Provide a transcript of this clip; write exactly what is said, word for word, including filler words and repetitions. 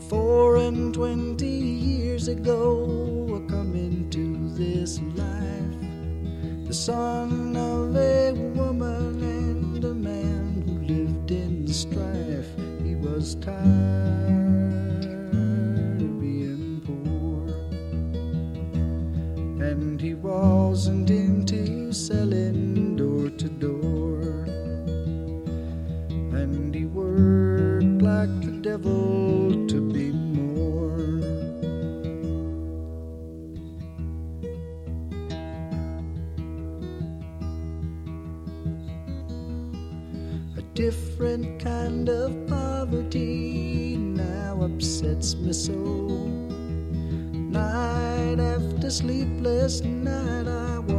Four and twenty years ago, I come into this life, the son of a woman and a man who lived in strife. He was tired of being poor, and he wasn't into selling door to door, and he worked like the devil to be more. A different kind of poverty now upsets me so. Night after sleepless night I